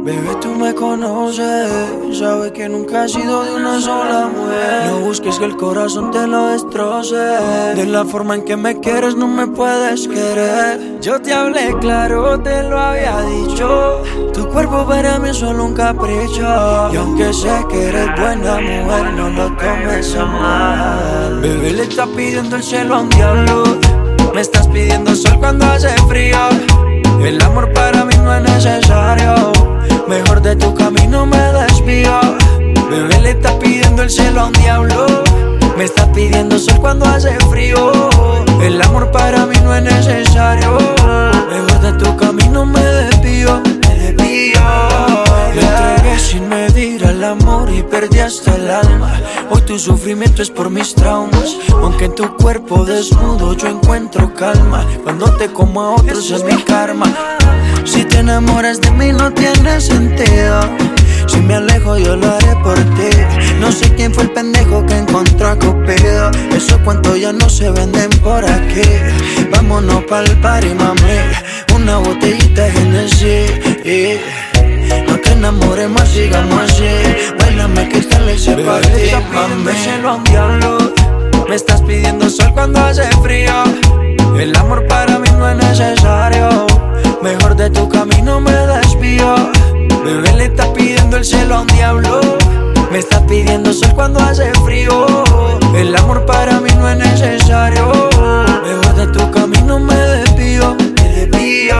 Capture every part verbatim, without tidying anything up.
Bebé, tú me conoces, sabes que nunca he sido de una sola mujer. No busques que el corazón te lo destroce. De la forma en que me quieres no me puedes querer. Yo te hablé claro, te lo había dicho. Tu cuerpo para mí es solo un capricho. Y aunque sé que eres buena mujer, no lo tomes a mal. Bebé, le estás pidiendo el cielo a un diablo. Me estás pidiendo sol cuando hace frío. El amor para mí no es necesario. Mejor de tu camino me desvío. Bebé, le estás pidiendo el cielo a un diablo. Me estás pidiendo sol cuando hace frío. El amor para mí no es necesario. Mejor de tu camino me desvío. Me desvío. Me entregué sin medir al amor y perdí hasta el alma. Hoy tu sufrimiento es por mis traumas. Aunque en tu cuerpo desnudo yo encuentro calma. Cuando te como a otros es mi karma. Si te enamoras de mí no tiene sentido. Si me alejo yo lo haré por ti. No sé quién fue el pendejo que encontró a Cupido. Esos cuentos ya no se venden por aquí. Vámonos pa'l party, mami. Una botellita de Genesis. No te enamores más, sigamos así. Báilame que esta ley se para ti, mami. Cielo a un diablo. Me estás pidiendo sol cuando hace frío. El amor para mí no es necesario. Mejor de tu camino me desvío. Bebé, le estás pidiendo el cielo a un diablo. Me estás pidiendo sol cuando hace frío. El amor para mí no es necesario. Mejor de tu camino me desvío. Me desvío,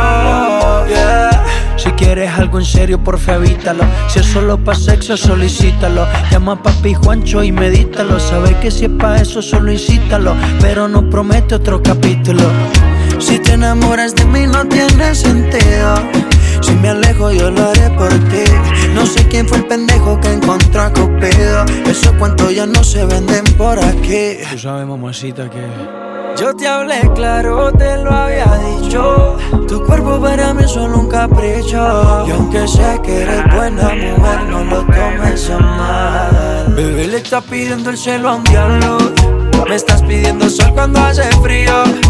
yeah. Si quieres algo en serio, porfa evítalo. Si es solo pa' sexo, solicítalo. Llama a papi Juancho y medítalo. Sabes que si es pa' eso, solo incítalo. Pero no promete otro capítulo. Si te enamoras de mí no tiene sentido. Si me alejo yo lo haré por ti. No sé quién fue el pendejo que encontró a Cupido. Esos cuentos ya no se venden por aquí. Tú sabes, mamacita, que yo te hablé claro, te lo había dicho. Tu cuerpo para mí es solo un capricho. Y aunque sé que eres buena mujer, no lo tomes a mal. Bebé, le estás pidiendo el cielo a un diablo. Me estás pidiendo sol cuando hace frío.